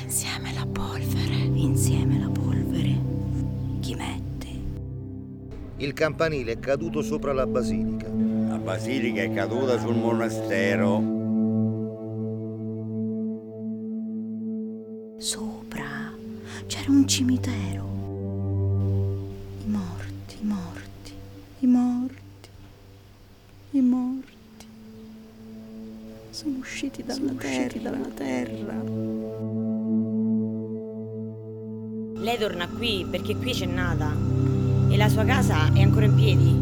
Insieme la polvere. Insieme la polvere. Chi mette? Il campanile è caduto sopra la basilica. La basilica è caduta sul monastero. Sopra c'era un cimitero. I morti, i morti, i morti, i morti. Sono usciti dalla terra. Lei torna qui perché qui c'è nata e la sua casa è ancora in piedi.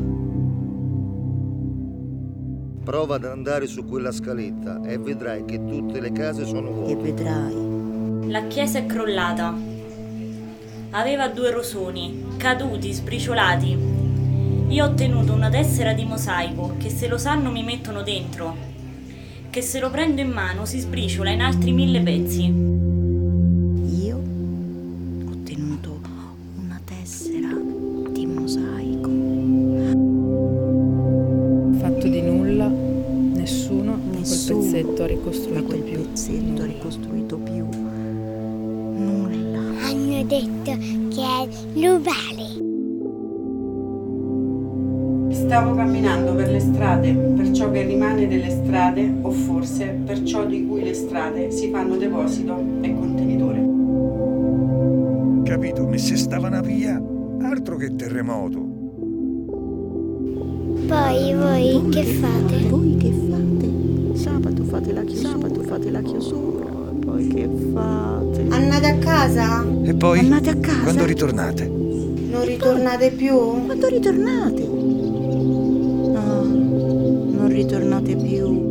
Prova ad andare su quella scaletta e vedrai che tutte le case sono vuote. E vedrai. La chiesa è crollata. Aveva 2 rosoni, caduti, sbriciolati. Io ho ottenuto una tessera di mosaico che se lo sanno mi mettono dentro. Che se lo prendo in mano si sbriciola in altri 1000 pezzi. Io ho ottenuto una tessera di mosaico. Fatto di nulla, nessuno da quel pezzetto ha ricostruito più. Nulla. Hanno detto che è l'ovale. Stavo camminando per le strade, per ciò che rimane delle strade, o forse per ciò di cui le strade si fanno deposito e contenitore. Capito, ma se stavano via, altro che terremoto. Poi voi che fate? Voi che fate? Sabato fate la chiusura. Poi che fate? Andate a casa? E poi, Andate a casa? quando ritornate? Non ritornate più? Quando ritornate? No, non ritornate più.